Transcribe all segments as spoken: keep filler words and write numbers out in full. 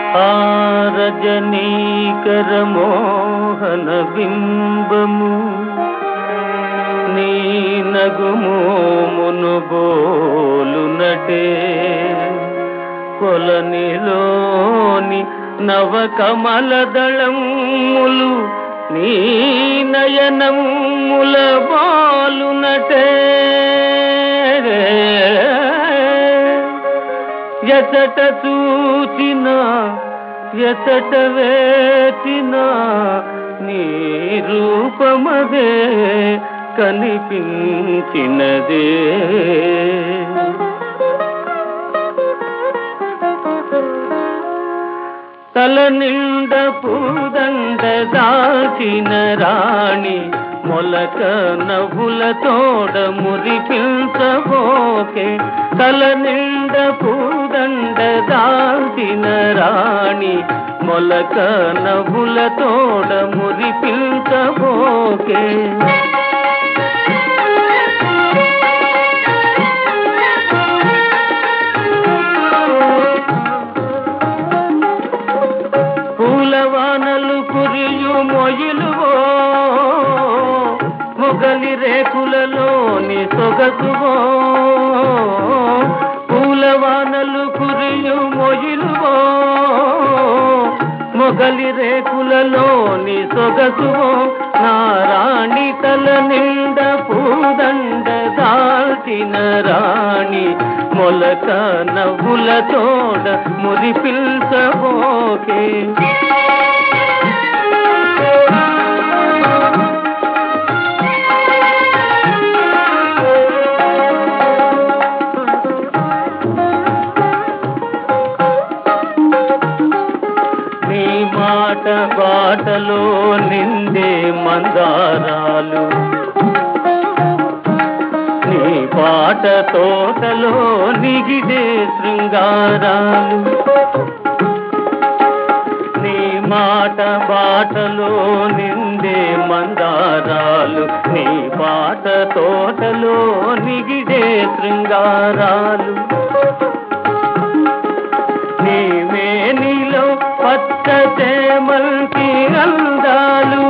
ఆ రజనీకర మోహన బింబము నీ నగుమోమును బోలునటే కొలనిలోని నవకమల దళములు నీ నయనముల బాలునటే ఎచట చూచిన ఎచట వేచిన నీ రూపమదే కనిపించినదే. తల నిండ పూదండ దాచిన రాణి మొలక నవ్వుల తోడ మురిపించబోకే. తల నిండ పూదండ దాచిన రాణి మొలక నవ్వుల తోడ మురిపించబోకే. పూలవానలు కురియు మొయిలువో మొగలి రేకులలోని సొగసువో. పూలవానలు కురియు మొయిలువో మొగలి రేకులలోని సొగసువో. నారాణి తల నిండ పూదండ దాల్చిన రాణి మొలక నవ్వుల తోడ మురిపిల్చబోకే. నీ మాట బాటలో నిండే మందారాలు నీ పాట తోటలో నిగిడే శృంగారాలు. నీ మాట బాటలో నిండే మందారాలు నీ పాట తోటలో నిగిడే శృంగారాలు. నీ మేనిలో పచ్చ చేమల్కి అందాలు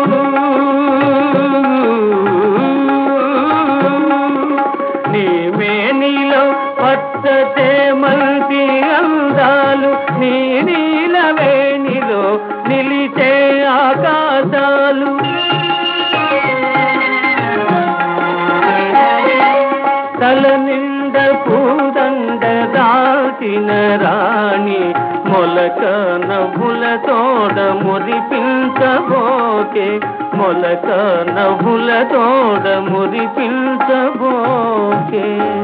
నీ మేనిలో పచ్చ చేమల్కి అందాలు. నీ నీల వేణిలో నిలిచే ఆకాశాలు. తల నిండ పూదండ దాచిన రాణి మొలక నవ్వుల తోడ మురిపించబోకే. మొలక నవ్వుల తోడ మురిపించబోకే.